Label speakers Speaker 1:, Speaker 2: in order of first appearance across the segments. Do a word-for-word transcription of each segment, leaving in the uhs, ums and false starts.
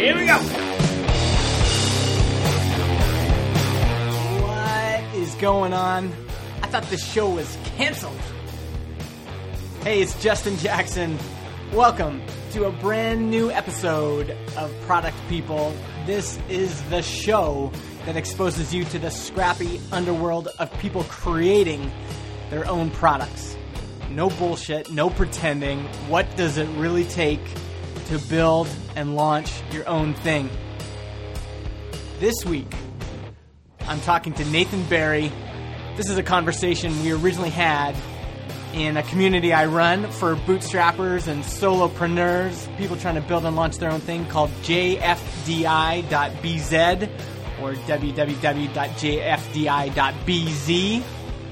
Speaker 1: Here we go.
Speaker 2: What is going on? I thought this show was canceled. Hey, it's Justin Jackson. Welcome to a brand new episode of Product People. This is the show that exposes you to the scrappy underworld of people creating their own products. No bullshit, no pretending. What does it really take to build and launch your own thing? This week, I'm talking to Nathan Barry. This is a conversation we originally had in a community I run for bootstrappers and solopreneurs, people trying to build and launch their own thing, called J F D I dot B Z or w w w dot j f d i dot b z.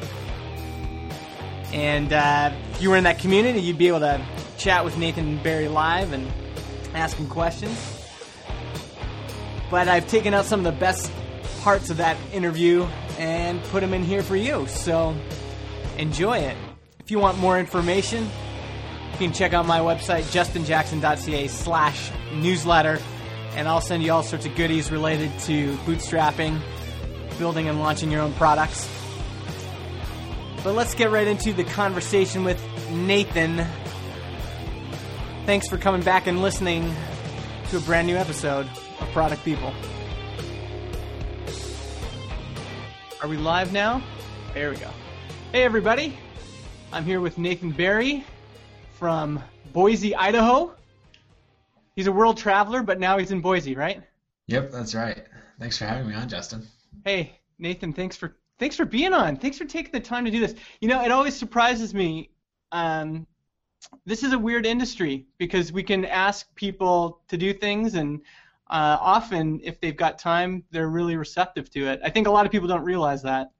Speaker 2: And uh, if you were in that community, you'd be able to chat with Nathan Barry live and ask him questions. But I've taken out some of the best parts of that interview and put them in here for you. So enjoy it. If you want more information, you can check out my website, justin jackson dot c a slash newsletter, and I'll send you all sorts of goodies related to bootstrapping, building and launching your own products. But let's get right into the conversation with Nathan. Thanks for coming back and listening to a brand new episode of Product People. Are we live now? There we go. Hey everybody, I'm here with Nathan Barry from Boise, Idaho. He's a world traveler, but now he's in Boise, right?
Speaker 3: Yep, that's right. Thanks for having me on, Justin.
Speaker 2: Hey, Nathan, thanks for thanks for being on. Thanks for taking the time to do this. You know, it always surprises me. Um, this is a weird industry because we can ask people to do things, and uh, often, if they've got time, they're really receptive to it. I think a lot of people don't realize that.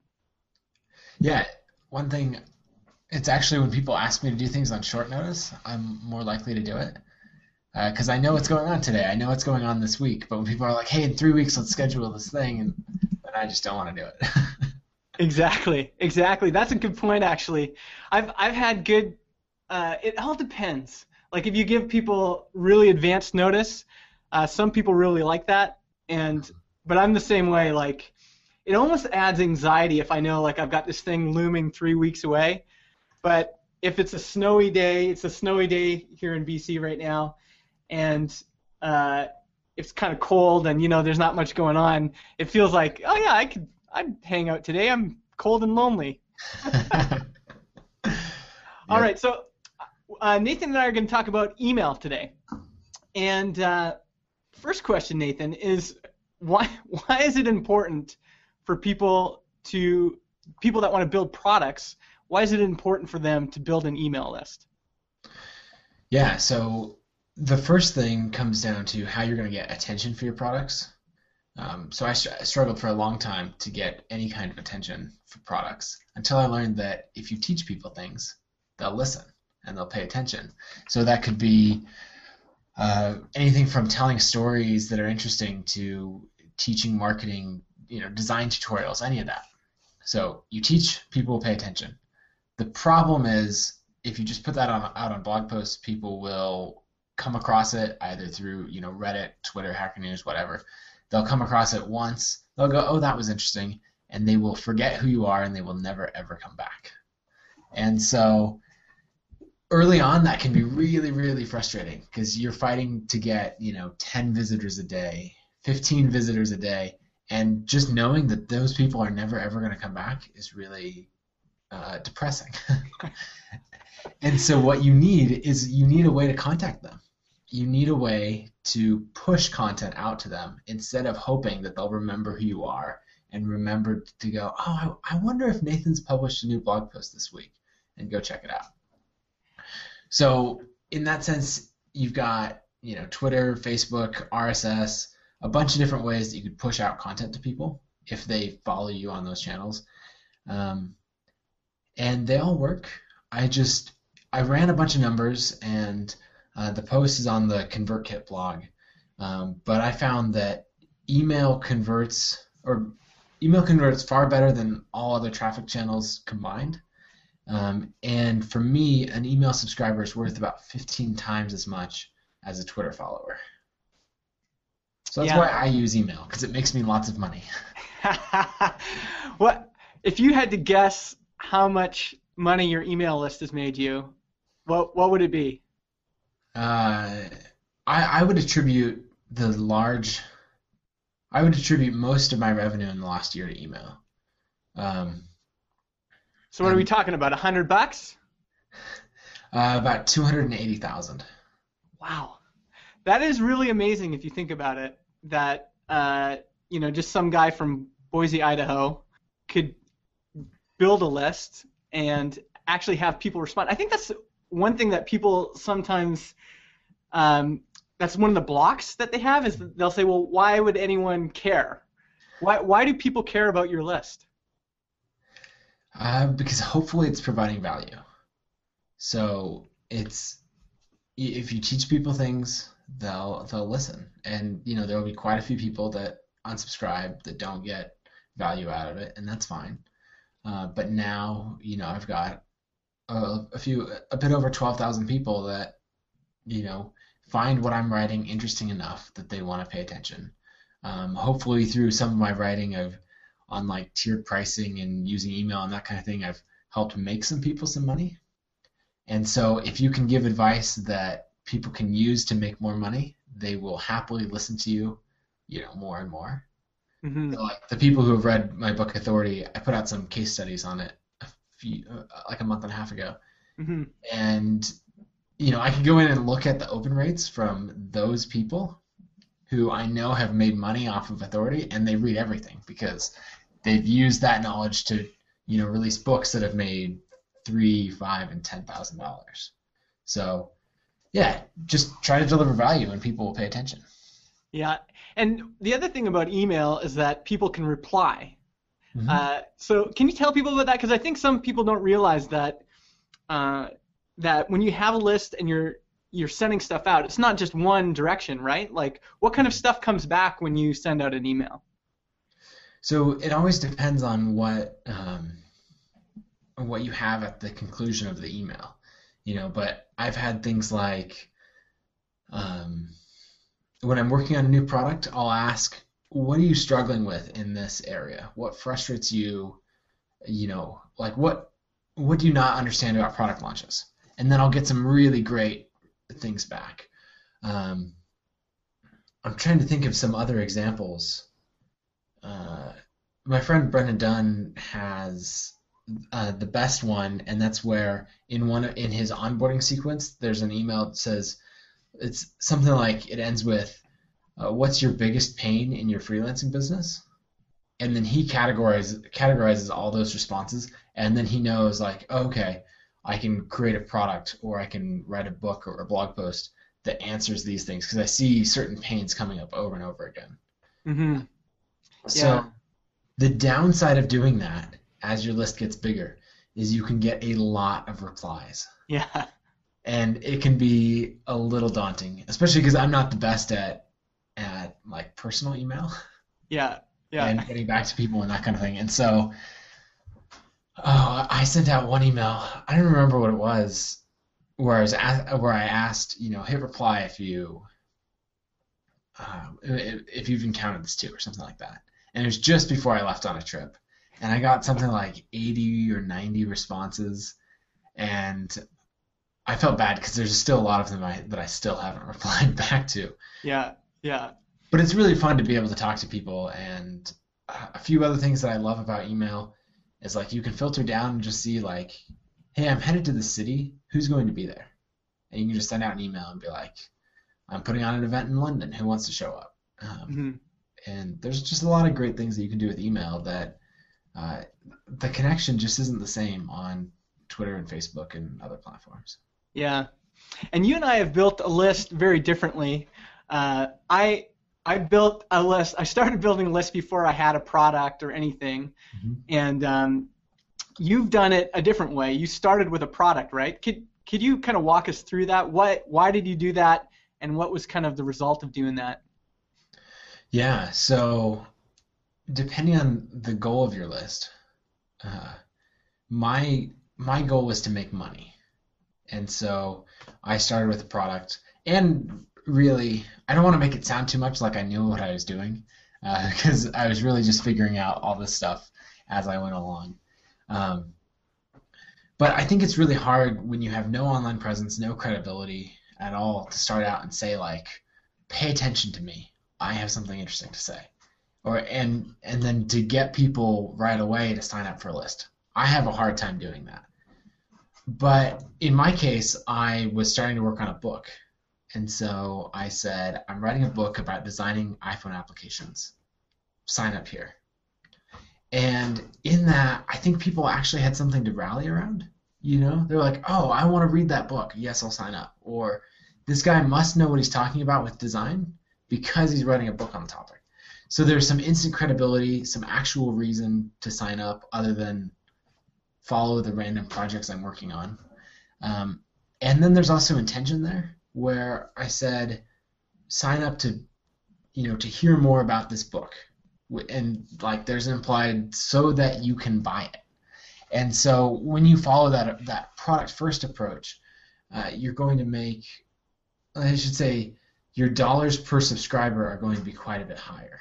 Speaker 3: Yeah, one thing, it's actually when people ask me to do things on short notice, I'm more likely to do it. Because uh, I know what's going on today. I know what's going on this week. But when people are like, hey, in three weeks, let's schedule this thing, and, and I just don't want to do it.
Speaker 2: Exactly, exactly. That's a good point, actually. I've I've had good. Uh, it all depends. Like if you give people really advanced notice, uh, some people really like that, and but I'm the same way. Like it almost adds anxiety if I know like I've got this thing looming three weeks away. But if it's a snowy day, it's a snowy day here in B C right now, and uh, it's kind of cold, and you know there's not much going on. It feels like, oh yeah, I could. I'd hang out today. I'm cold and lonely. All
Speaker 3: Yep.
Speaker 2: right, so uh, Nathan and I are going to talk about email today. And uh, first question, Nathan, is why why is it important for people to people that want to build products? Why is it important for them to build an email list?
Speaker 3: Yeah, so the first thing comes down to how you're going to get attention for your products. Um, so I, str- I struggled for a long time to get any kind of attention for products until I learned that if you teach people things, they'll listen and they'll pay attention. So that could be uh, anything from telling stories that are interesting to teaching marketing, you know, design tutorials, any of that. So you teach, people will pay attention. The problem is if you just put that on, out on blog posts, people will come across it either through, you know, Reddit, Twitter, Hacker News, whatever. They'll come across it once, they'll go, oh, that was interesting, and they will forget who you are and they will never, ever come back. And so early on, that can be really, really frustrating because you're fighting to get, you know, ten visitors a day, fifteen visitors a day, and just knowing that those people are never, ever going to come back is really uh, depressing. And so what you need is you need a way to contact them. You need a way to push content out to them instead of hoping that they'll remember who you are and remember to go, oh, I, I wonder if Nathan's published a new blog post this week, and go check it out. So in that sense, you've got, you know, Twitter, Facebook, R S S, a bunch of different ways that you could push out content to people if they follow you on those channels. Um, and they all work. I just, I ran a bunch of numbers, and uh, the post is on the ConvertKit blog. Um, but I found that email converts, or email converts far better than all other traffic channels combined. Um, and for me, an email subscriber is worth about fifteen times as much as a Twitter follower. So that's
Speaker 2: Yeah.
Speaker 3: why I use email, because it makes me lots of money.
Speaker 2: What if you had to guess how much money your email list has made you? What what would it be?
Speaker 3: Uh, I, I would attribute the large, I would attribute most of my revenue in the last year to email. Um,
Speaker 2: So what are we
Speaker 3: and
Speaker 2: talking about? A hundred bucks?
Speaker 3: uh, about two hundred eighty thousand.
Speaker 2: Wow, that is really amazing if you think about it. That uh, you know, just some guy from Boise, Idaho, could build a list and actually have people respond. I think that's one thing that people sometimes um, that's one of the blocks that they have is that they'll say, well, why would anyone care? Why why do people care about your list?
Speaker 3: Uh, because hopefully it's providing value. So it's if you teach people things, they'll they'll listen, and you know there will be quite a few people that unsubscribe that don't get value out of it, and that's fine. Uh, but now you know I've got a, a few a bit over twelve thousand people that you know find what I'm writing interesting enough that they want to pay attention. Um, hopefully through some of my writing of on like tiered pricing and using email and that kind of thing, I've helped make some people some money. And so if you can give advice that people can use to make more money, they will happily listen to you, you know, more and more.
Speaker 2: Mm-hmm.
Speaker 3: So like the people who have read my book Authority, I put out some case studies on it a few, uh, like a month and a half ago.
Speaker 2: Mm-hmm.
Speaker 3: And, you know, I can go in and look at the open rates from those people who I know have made money off of Authority, and they read everything because they've used that knowledge to, you know, release books that have made three, five, and ten thousand dollars. So, yeah, just try to deliver value, and people will pay attention.
Speaker 2: Yeah, and the other thing about email is that people can reply.
Speaker 3: Mm-hmm.
Speaker 2: Uh, so can you tell people about that? Because I think some people don't realize that uh, that when you have a list and you're you're sending stuff out, it's not just one direction, right? Like, what kind of stuff comes back when you send out an email?
Speaker 3: So it always depends on what um, what you have at the conclusion of the email, you know. But I've had things like um, when I'm working on a new product, I'll ask, "What are you struggling with in this area? What frustrates you? You know, like what what do you not understand about product launches?" And then I'll get some really great things back. Um, I'm trying to think of some other examples. Uh, my friend Brendan Dunn has uh, the best one, and that's where in one in his onboarding sequence, there's an email that says it's something like it ends with, uh, "What's your biggest pain in your freelancing business?" And then he categorizes categorizes all those responses, and then he knows like, oh, okay, I can create a product, or I can write a book or a blog post that answers these things because I see certain pains coming up over and over again.
Speaker 2: Mm-hmm.
Speaker 3: So
Speaker 2: Yeah.
Speaker 3: the downside of doing that as your list gets bigger is you can get a lot of replies.
Speaker 2: Yeah.
Speaker 3: And it can be a little daunting, especially because I'm not the best at at like personal email
Speaker 2: Yeah. Yeah.
Speaker 3: and getting back to people and that kind of thing. And so oh, I sent out one email. I don't remember what it was, where I was asked, where I asked, you know, hit reply if you uh, if you've encountered this too, or something like that. And it was just before I left on a trip, and I got something like eighty or ninety responses, and I felt bad because there's still a lot of them I, that I still haven't replied back to.
Speaker 2: Yeah. Yeah.
Speaker 3: But it's really fun to be able to talk to people, and a few other things that I love about email is like you can filter down and just see like, hey, I'm headed to the city. Who's going to be there? And you can just send out an email and be like, I'm putting on an event in London. Who wants to show up? Um,
Speaker 2: Mm-hmm.
Speaker 3: And there's just a lot of great things that you can do with email that uh, the connection just isn't the same on Twitter and Facebook and other platforms.
Speaker 2: Yeah. And you and I have built a list very differently. Uh, I I built a list. I started building a list before I had a product or anything.
Speaker 3: Mm-hmm.
Speaker 2: And um, you've done it a different way. You started with a product, right? Could could you kind of walk us through that? What why did you do that, and what was kind of the result of doing that?
Speaker 3: Yeah, so depending on the goal of your list, uh, my my goal was to make money, and so I started with a product. And really, I don't want to make it sound too much like I knew what I was doing, because uh, I was really just figuring out all this stuff as I went along. Um, but I think it's really hard when you have no online presence, no credibility at all, to start out and say, like, pay attention to me. I have something interesting to say. Or and and then to get people right away to sign up for a list. I have a hard time doing that. But in my case, I was starting to work on a book. And so I said, I'm writing a book about designing iPhone applications. Sign up here. And in that, I think people actually had something to rally around. You know, they're like, oh, I want to read that book. Yes, I'll sign up. Or this guy must know what he's talking about with design because he's writing a book on the topic. So there's some instant credibility, some actual reason to sign up other than follow the random projects I'm working on. Um, and then there's also intention there, where I said, sign up to, you know, to hear more about this book. And like there's implied so that you can buy it. And so when you follow that that product first approach, uh, you're going to make, I should say, your dollars per subscriber are going to be quite a bit higher.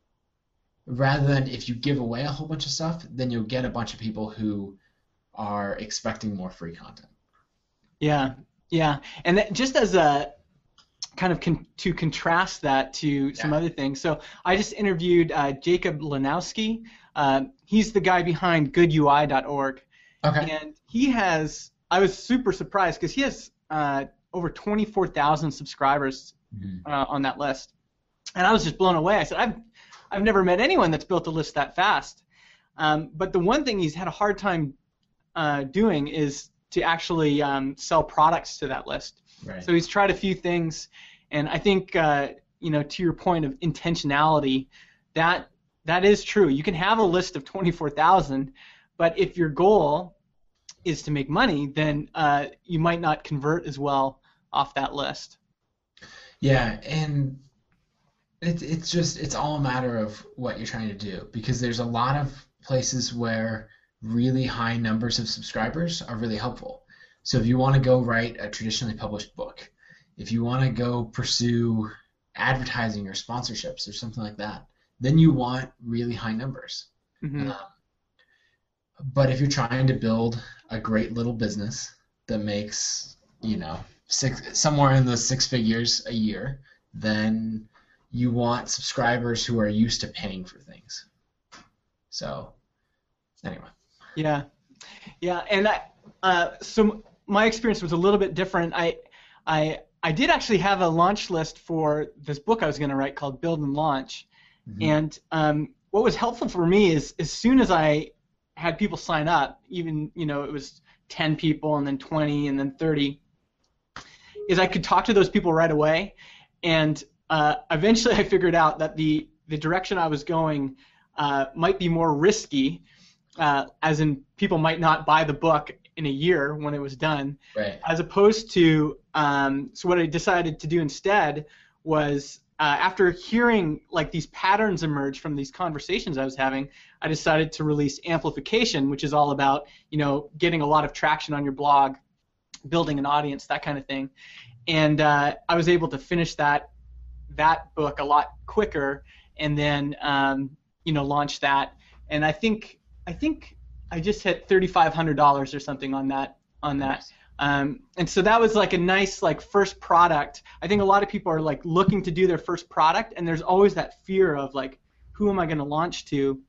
Speaker 3: Rather than if you give away a whole bunch of stuff, then you'll get a bunch of people who are expecting more free content.
Speaker 2: Yeah, yeah. And that, just as a kind of con- to contrast that to some
Speaker 3: Yeah.
Speaker 2: other things, so I just interviewed uh, Jacob Lanowski. Uh, he's the guy behind good U I dot org.
Speaker 3: Okay.
Speaker 2: And he has, I was super surprised because he has uh, over twenty-four thousand subscribers
Speaker 3: Mhm.
Speaker 2: uh, on that list. And I was just blown away. I said, I've, I've never met anyone that's built a list that fast. Um, but the one thing he's had a hard time uh, doing is to actually um, sell products to that list.
Speaker 3: Right.
Speaker 2: So he's tried a few things, and I think, uh, you know, to your point of intentionality, that that is true. You can have a list of twenty-four thousand, but if your goal is to make money, then uh, you might not convert as well off that list.
Speaker 3: Yeah, and it, it's just, it's all a matter of what you're trying to do, because there's a lot of places where really high numbers of subscribers are really helpful. So if you want to go write a traditionally published book, if you want to go pursue advertising or sponsorships or something like that, then you want really high numbers.
Speaker 2: Mm-hmm.
Speaker 3: Um, but if you're trying to build a great little business that makes, you know, six somewhere in the six figures a year, then you want subscribers who are used to paying for things. So, anyway.
Speaker 2: Yeah, yeah, and I, uh, so my experience was a little bit different. I, I, I did actually have a launch list for this book I was going to write called Build and Launch,
Speaker 3: Mhm.
Speaker 2: and um, what was helpful for me is as soon as I had people sign up, even you know it was ten people and then twenty and then thirty, is I could talk to those people right away, and uh, eventually I figured out that the the direction I was going uh, might be more risky. Uh, as in, people might not buy the book in a year when it was done,
Speaker 3: Right.
Speaker 2: as opposed to, um, so what I decided to do instead was, uh, after hearing like these patterns emerge from these conversations I was having, I decided to release Amplification, which is all about, you know, getting a lot of traction on your blog, building an audience, that kind of thing. And uh, I was able to finish that that book a lot quicker, and then um, you know launch that. And I think. I think I just hit thirty-five hundred dollars or something on that on that,
Speaker 3: Nice.
Speaker 2: um, and so that was like a nice like first product. I think a lot of people are like looking to do their first product, and there's always that fear of like, who am I going to launch to?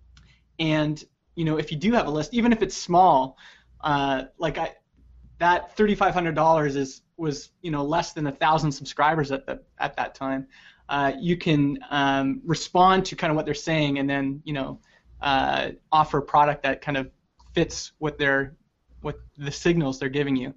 Speaker 2: And you know, if you do have a list, even if it's small, uh, like I, that thirty-five hundred dollars is was you know less than a thousand subscribers at the at that time. Uh, you can um, respond to kind of what they're saying, and then you know. Uh, offer a product that kind of fits what they're, what the signals they're giving you.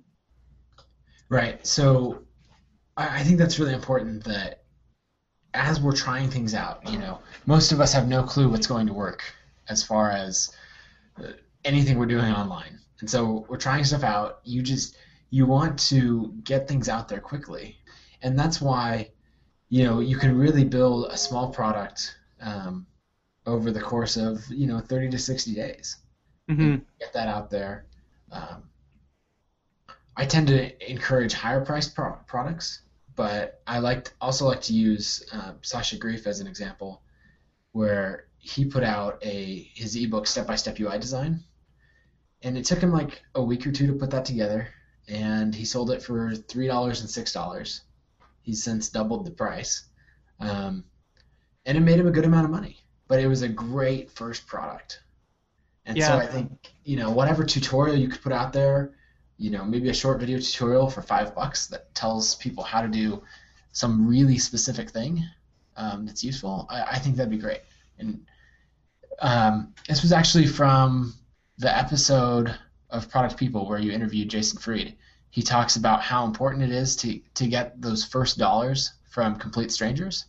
Speaker 3: Right. So I I think that's really important that as we're trying things out, you know, most of us have no clue what's going to work as far as uh, anything we're doing online. And so we're trying stuff out. You just, you want to get things out there quickly. And that's why, you know, you can really build a small product um, over the course of, you know, thirty to sixty days.
Speaker 2: Mm-hmm.
Speaker 3: Get that out there. Um, I tend to encourage higher priced pro- products but I liked also like to use uh, Sasha Grief as an example, where he put out a his ebook Step by Step U I Design, and it took him like a week or two to put that together, and he sold it for three dollars and six dollars. He's since doubled the price, um, and it made him a good amount of money. But it was a great first product, and
Speaker 2: Yeah.
Speaker 3: so I think you know whatever tutorial you could put out there, you know maybe a short video tutorial for five bucks that tells people how to do some really specific thing um, that's useful. I, I think that'd be great. And um, this was actually from the episode of Product People where you interviewed Jason Fried. He talks about how important it is to, to get those first dollars from complete strangers.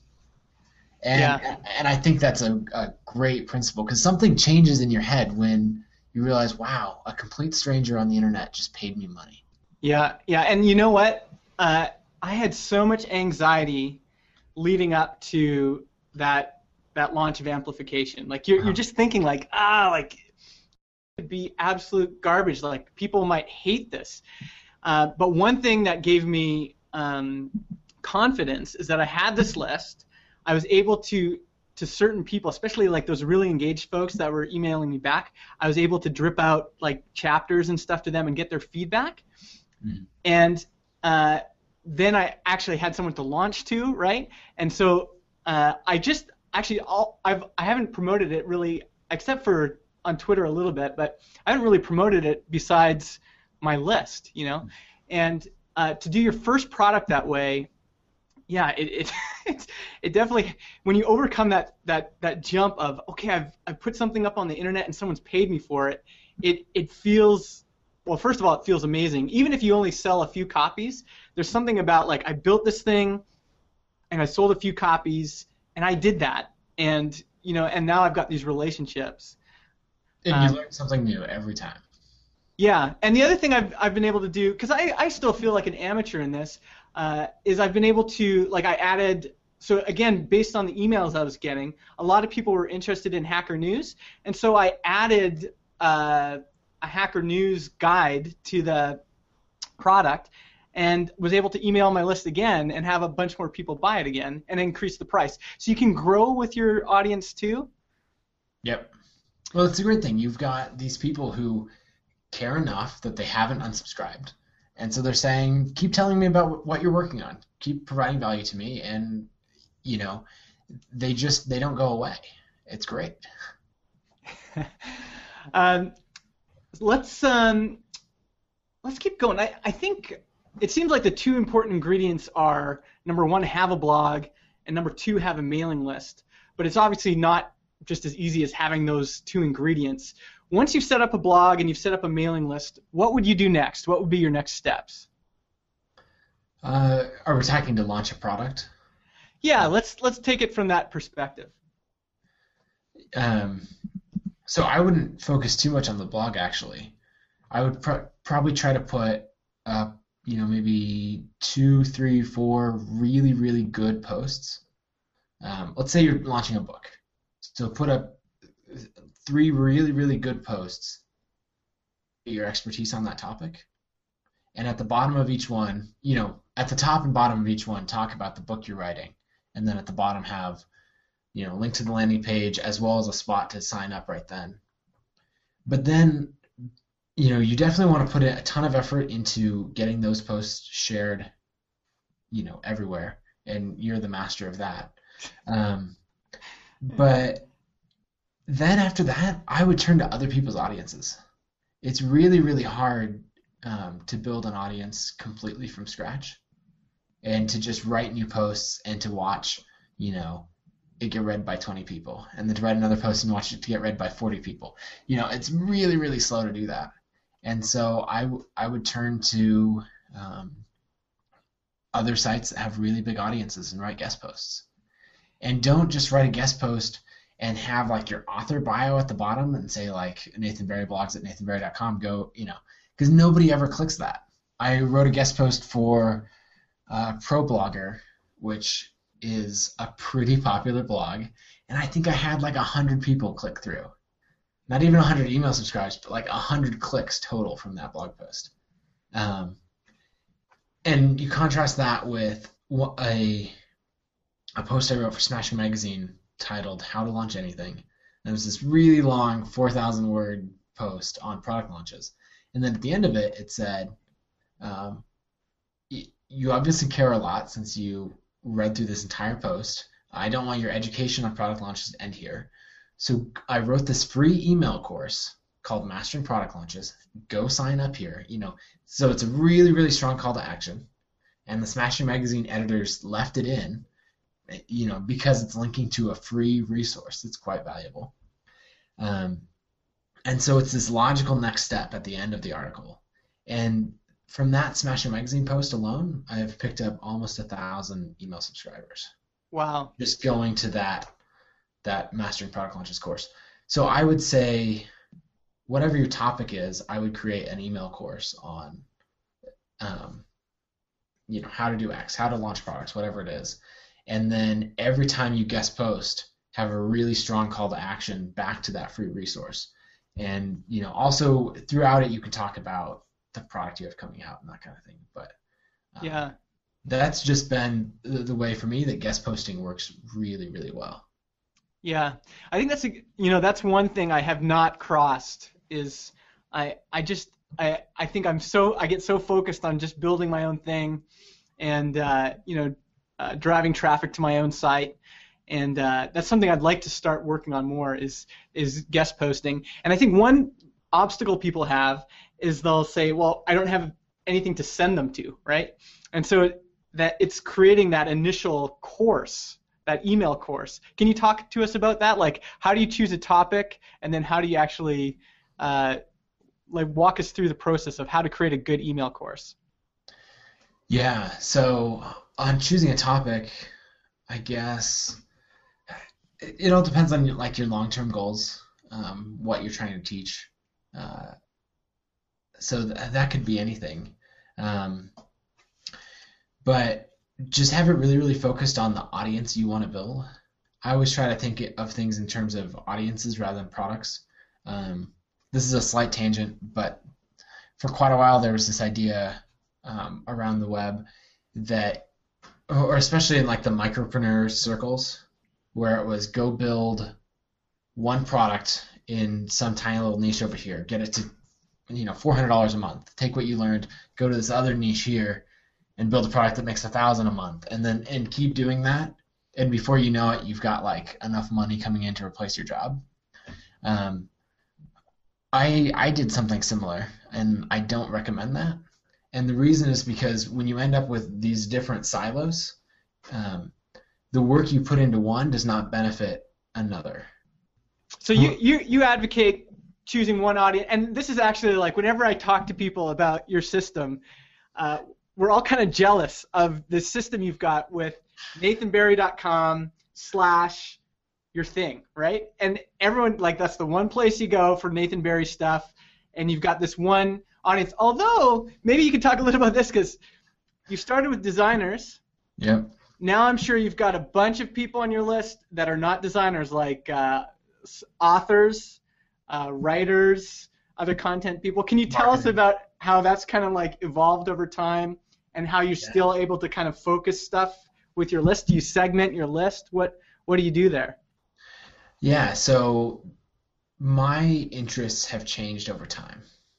Speaker 3: And,
Speaker 2: Yeah.
Speaker 3: and I think that's a, a great principle, because something changes in your head when you realize, wow, a complete stranger on the internet just paid me money.
Speaker 2: Yeah, yeah, and you know what? Uh, I had so much anxiety leading up to that that launch of Amplification. Like you're
Speaker 3: Uh-huh.
Speaker 2: you're just thinking like, ah, like it could be absolute garbage. Like people might hate this. Uh, but one thing that gave me um, confidence is that I had this list. I was able to to certain people, especially like those really engaged folks that were emailing me back, I was able to drip out like chapters and stuff to them and get their feedback.
Speaker 3: Mhm.
Speaker 2: And uh, then I actually had someone to launch to, right? And so uh, I just actually all I've I haven't promoted it really, except for on Twitter a little bit, but I haven't really promoted it besides my list, you know. And uh, to do your first product that way, yeah, it it it's, it definitely, when you overcome that that that jump of, okay, I've I've put something up on the internet and someone's paid me for it, it it feels, well, first of all, it feels amazing. Even if you only sell a few copies, there's something about like I built this thing and I sold a few copies and I did that, and you know, and now I've got these relationships.
Speaker 3: And
Speaker 2: Um,
Speaker 3: you learn something new every time.
Speaker 2: Yeah, and the other thing I've I've been able to do, because I, I still feel like an amateur in this, uh, is I've been able to, like, I added, so again, based on the emails I was getting, a lot of people were interested in Hacker News, and so I added uh, a Hacker News guide to the product and was able to email my list again and have a bunch more people buy it again and increase the price. So you can grow with your audience too.
Speaker 3: Yep. Well, it's a great thing. You've got these people who care enough that they haven't unsubscribed, and so they're saying, keep telling me about what you're working on, keep providing value to me, and you know they just they don't go away. It's great.
Speaker 2: um, let's um, let's keep going. I, I think it seems like the two important ingredients are, number one, have a blog, and number two, have a mailing list. But it's obviously not just as easy as having those two ingredients. Once you've set up a blog and you've set up a mailing list, what would you do next? What would be your next steps?
Speaker 3: Uh, are we talking to launch a product?
Speaker 2: Yeah, let's let's take it from that perspective.
Speaker 3: Um, so I wouldn't focus too much on the blog, actually. I would pr- probably try to put up, you know, maybe two, three, four really, really good posts. Um, let's say you're launching a book. So put up three really, really good posts, your expertise on that topic. And at the bottom of each one, you know, at the top and bottom of each one, talk about the book you're writing. And then at the bottom have, you know, link to the landing page as well as a spot to sign up right then. But then, you know, you definitely want to put a ton of effort into getting those posts shared, you know, everywhere. And you're the master of that. Um, but then after that, I would turn to other people's audiences. It's really, really hard um, to build an audience completely from scratch, and to just write new posts and to watch, you know, it get read by twenty people, and then to write another post and watch it to get read by forty people. You know, it's really, really slow to do that. And so I, w- I would turn to um, other sites that have really big audiences and write guest posts. And don't just write a guest post and have like your author bio at the bottom and say like Nathan Barry blogs at nathan barry dot com. Go, you know, because nobody ever clicks that. I wrote a guest post for uh, ProBlogger, which is a pretty popular blog, and I think I had like a hundred people click through. Not even a hundred email subscribers, but like a hundred clicks total from that blog post. Um, and you contrast that with a a post I wrote for Smashing Magazine titled "How to Launch Anything." And it was this really long four thousand word post on product launches. And then at the end of it, it said, um, "You obviously care a lot since you read through this entire post. I don't want your education on product launches to end here. So I wrote this free email course called Mastering Product Launches. Go sign up here." You know, so it's a really, really strong call to action. And the Smashing Magazine editors left it in, you know, because it's linking to a free resource that's quite valuable. Um, and so it's this logical next step at the end of the article. And from that Smashing Magazine post alone, I have picked up almost a thousand email subscribers.
Speaker 2: Wow.
Speaker 3: Just going to that that Mastering Product Launches course. So I would say, whatever your topic is, I would create an email course on, um, you know, how to do X, how to launch products, whatever it is. And then every time you guest post, have a really strong call to action back to that free resource. And, you know, also throughout it, you can talk about the product you have coming out and that kind of thing. But um,
Speaker 2: yeah,
Speaker 3: that's just been the, the way for me that guest posting works really, really well.
Speaker 2: Yeah, I think that's a, you know, that's one thing I have not crossed is I I just I I think I'm so I get so focused on just building my own thing, and uh, you know, uh, driving traffic to my own site, and uh, that's something I'd like to start working on more is is guest posting. And I think one obstacle people have is they'll say, well, I don't have anything to send them to, right? And so it, that it's creating that initial course, that email course. Can you talk to us about that? Like, how do you choose a topic, and then how do you actually uh, like walk us through the process of how to create a good email course?
Speaker 3: Yeah, so on choosing a topic, I guess it, it all depends on your, like your long-term goals, um, what you're trying to teach. Uh, so th- that could be anything. Um, but just have it really, really focused on the audience you want to build. I always try to think of things in terms of audiences rather than products. Um, this is a slight tangent, but for quite a while there was this idea um, around the web that, or especially in like the micropreneur circles, where it was go build one product in some tiny little niche over here, get it to, you know, four hundred dollars a month. Take what you learned, go to this other niche here, and build a product that makes a thousand a month, and then and keep doing that. And before you know it, you've got like enough money coming in to replace your job. Um, I I did something similar, and I don't recommend that. And the reason is because when you end up with these different silos, um, the work you put into one does not benefit another.
Speaker 2: So you, you, you advocate choosing one audience, and this is actually like whenever I talk to people about your system, uh, we're all kind of jealous of the system you've got with nathan barry dot com slash your thing, right? And everyone, like, that's the one place you go for Nathan Barry stuff, and you've got this one audience. Although, maybe you could talk a little about this, because you started with designers.
Speaker 3: Yep.
Speaker 2: Now I'm sure you've got a bunch of people on your list that are not designers, like uh, authors, uh, writers, other content people. Can you tell us about how that's kind of like evolved over time, and how you're yeah. still able to kind of focus stuff with your list? Do you segment your list? What what do you do there?
Speaker 3: Yeah, so my interests have changed over time.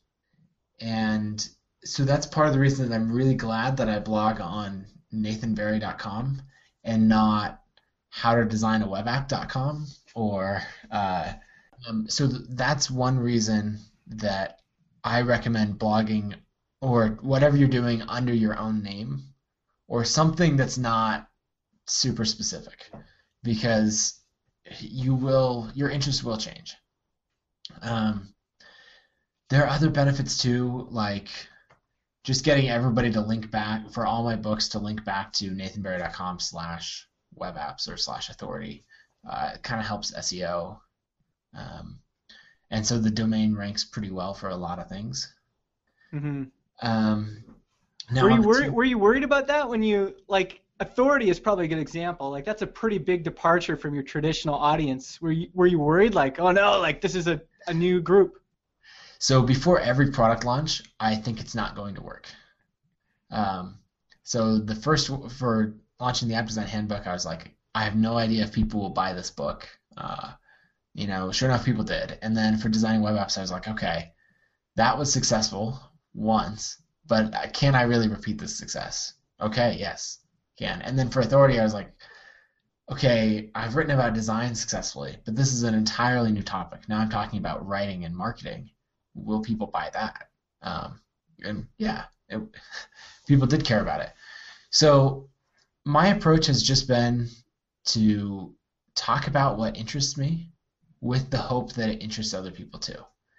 Speaker 3: And so that's part of the reason that I'm really glad that I blog on nathan barry dot com and not how to design a web app dot com or uh, um, so th- that's one reason that I recommend blogging or whatever you're doing under your own name or something that's not super specific, because you will your interests will change. Um, there are other benefits too, like just getting everybody to link back for all my books to link back to nathan barry dot com slash web apps or slash authority. Uh, it kind of helps S E O. Um, and so the domain ranks pretty well for a lot of things.
Speaker 2: Mm-hmm.
Speaker 3: Um, now
Speaker 2: were you worried? Were you worried about that when you like? Authority is probably a good example. Like that's a pretty big departure from your traditional audience. Were you were you worried? Like, oh no, like this is a, a new group.
Speaker 3: So before every product launch, I think it's not going to work. Um, so the first for launching the App Design Handbook, I was like, I have no idea if people will buy this book. Uh, you know, sure enough, people did. And then for designing web apps, I was like, okay, that was successful once, but can I really repeat this success? Okay, yes, can. And then for Authority, I was like, okay, I've written about design successfully, but this is an entirely new topic. Now I'm talking about writing and marketing. Will people buy that? Um, and yeah, it, people did care about it. So my approach has just been to talk about what interests me with the hope that it interests other people too.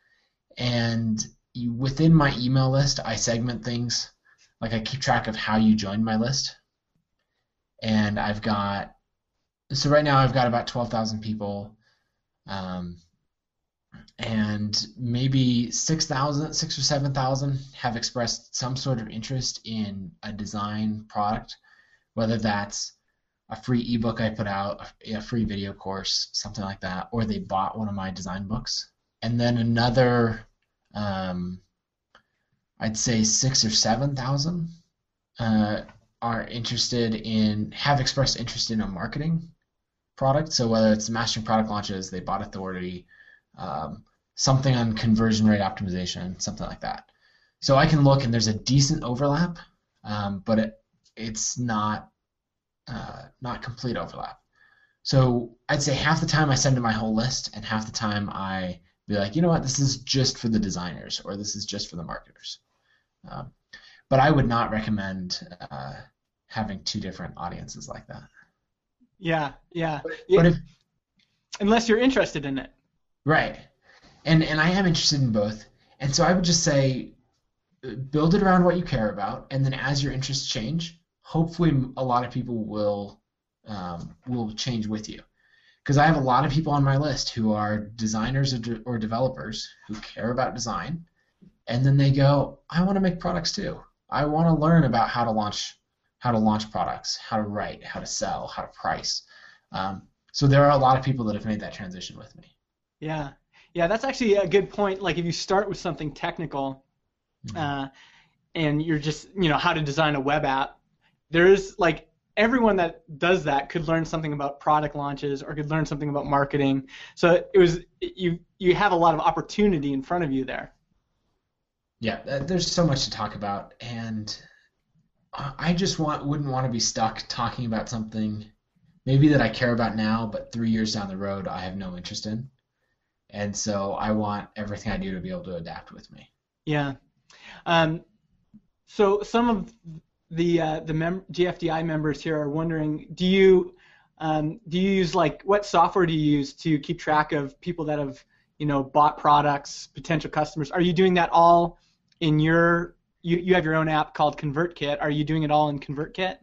Speaker 3: And you, within my email list, I segment things. Like I keep track of how you joined my list. And I've got, so right now I've got about twelve thousand people. Um, and maybe six thousand, six or seven thousand have expressed some sort of interest in a design product, whether that's a free ebook I put out, a free video course, something like that, or they bought one of my design books. And then another, um, I'd say six or seven thousand uh, are interested in, have expressed interest in a marketing product. So whether it's mastering product launches, they bought Authority, um, something on conversion rate optimization, something like that. So I can look and there's a decent overlap, um, but it, it's not uh, not complete overlap. So I'd say half the time I send in my whole list, and half the time I be like, you know what, this is just for the designers, or this is just for the marketers. Um, but I would not recommend uh, having two different audiences like that.
Speaker 2: Yeah, yeah.
Speaker 3: But, but if,
Speaker 2: unless you're interested in it.
Speaker 3: Right. And and I am interested in both. And so I would just say build it around what you care about, and then as your interests change, hopefully a lot of people will um, will change with you. Because I have a lot of people on my list who are designers or, de- or developers who care about design, and then they go, I want to make products too. I want to learn about how to launch how to launch products, how to write, how to sell, how to price. Um, so there are a lot of people that have made that transition with me.
Speaker 2: Yeah, yeah, that's actually a good point. Like if you start with something technical, mm-hmm. uh, and you're just, you know, how to design a web app, there's like everyone that does that could learn something about product launches or could learn something about marketing. So it was you you have a lot of opportunity in front of you there.
Speaker 3: Yeah, there's so much to talk about, and I just want wouldn't want to be stuck talking about something maybe that I care about now, but three years down the road I have no interest in. And so I want everything I do to be able to adapt with me.
Speaker 2: Yeah. Um, so some of the uh, the mem- G F D I members here are wondering, do you um, do you use like what software do you use to keep track of people that have you know bought products, potential customers? Are you doing that all in your you you have your own app called ConvertKit? Are you doing it all in ConvertKit?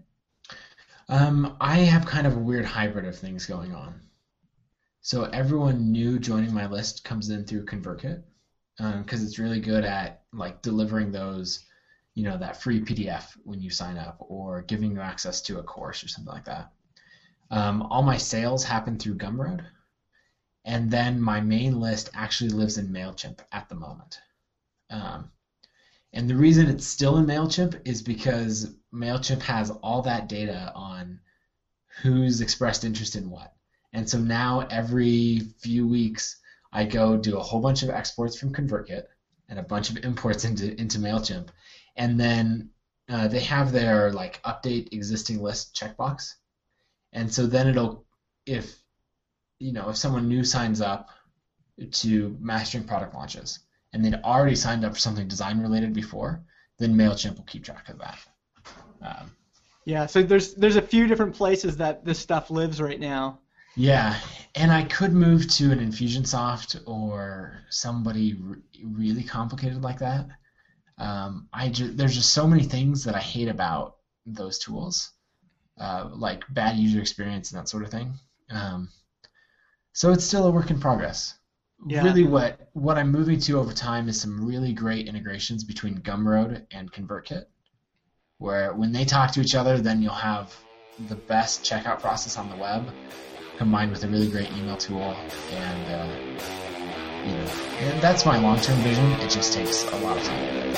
Speaker 3: Um, I have kind of a weird hybrid of things going on. So everyone new joining my list comes in through ConvertKit because um, it's really good at like delivering those, you know, that free P D F when you sign up, or giving you access to a course or something like that. Um, all my sales happen through Gumroad, and then my main list actually lives in MailChimp at the moment. Um, and the reason it's still in MailChimp is because MailChimp has all that data on who's expressed interest in what. And so now every few weeks I go do a whole bunch of exports from ConvertKit and a bunch of imports into, into MailChimp. And then uh, they have their like update existing list checkbox. And so then it'll, if, you know, if someone new signs up to mastering product launches and they'd already signed up for something design related before, then MailChimp will keep track of that. Um,
Speaker 2: yeah, so there's there's a few different places that this stuff lives right now.
Speaker 3: Yeah, and I could move to an Infusionsoft or somebody re- really complicated like that. Um, I ju- there's just so many things that I hate about those tools, uh, like bad user experience and that sort of thing. Um, so it's still a work in progress. Yeah. Really, what what I'm moving to over time is some really great integrations between Gumroad and ConvertKit, where when they talk to each other, then you'll have the best checkout process on the web, combined with a really great email tool, and uh, you know, and that's my long-term vision. It just takes a lot of time.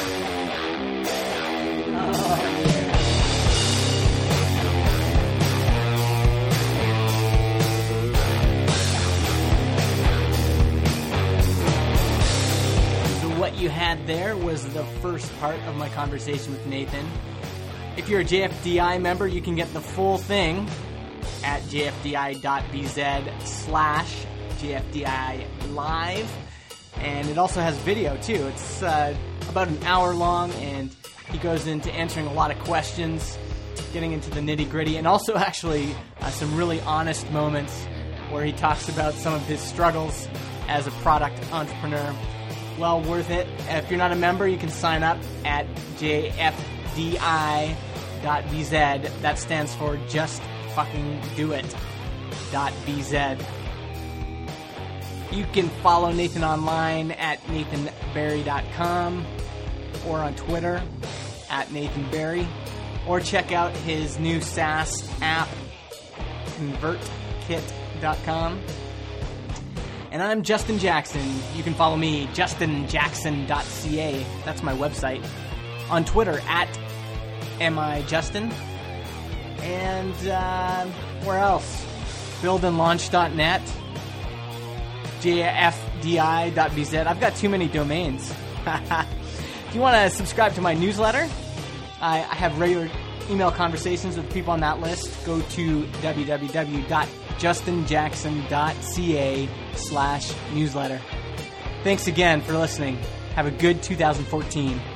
Speaker 2: had there was the first part of my conversation with Nathan. If you're a J F D I member, you can get the full thing at jfdi.bz slash jfdi live. And it also has video, too. It's uh, about an hour long, and he goes into answering a lot of questions, getting into the nitty-gritty, and also actually uh, some really honest moments where he talks about some of his struggles as a product entrepreneur. Well worth it. If you're not a member, you can sign up at j f d i dot b z. That stands for Just Fucking Do It dot b z. You can follow Nathan online at nathan barry dot com or on Twitter at Nathan Barry, or check out his new SaaS app, convert kit dot com. And I'm Justin Jackson. You can follow me, justin jackson dot c a. That's my website. On Twitter, at mijustin. And uh, where else? build and launch dot net. j f d i dot b z. I've got too many domains. If you want to subscribe to my newsletter, I, I have regular email conversations with people on that list. Go to w w w dot justin jackson dot c a slash newsletter. Thanks again for listening. Have a good two thousand fourteen.